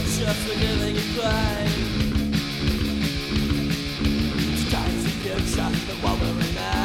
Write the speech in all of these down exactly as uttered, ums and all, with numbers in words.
torture, forgiving and crying. Today's the future, the one we're in now.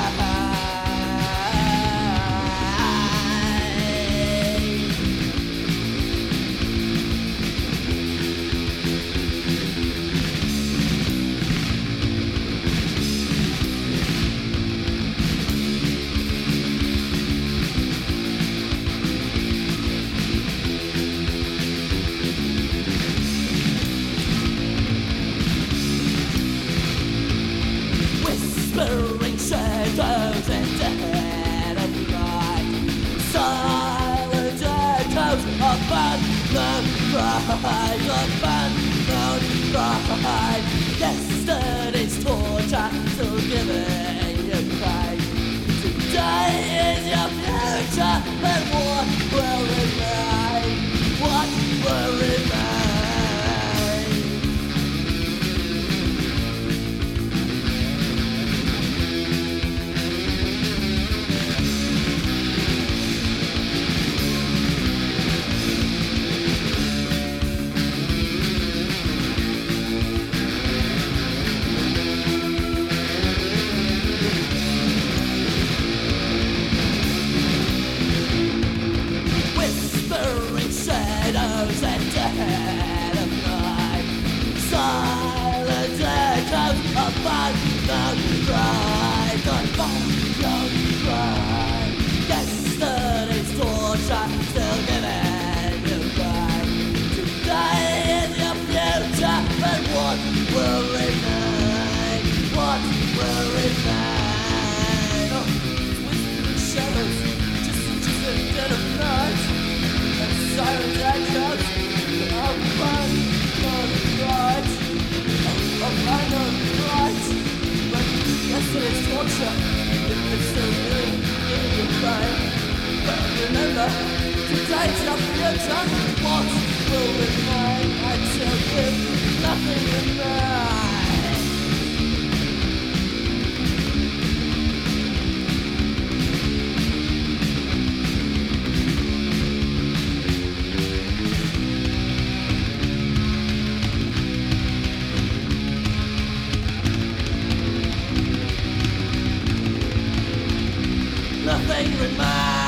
Whispering shadows and dead of night, silent echoes of unknown pride, of unknown pride. Yesterday's torture, still giving you pain. Today is your future, and what will remain? What will remain? Shadows and dead of night, silent echoes of unknown pride, unknown pride. Yesterday's torture, still giving you pride. Today is your future, and what will remain? What will remain? Oh, whispering shadows, just, just a dead of night. Silent echoes of unknown pride, of unknown pride. But yesterday's torture, it's still giving, giving you pain. But remember, today's your future. What will remain? I tell you, nothing remains. Nothing remains.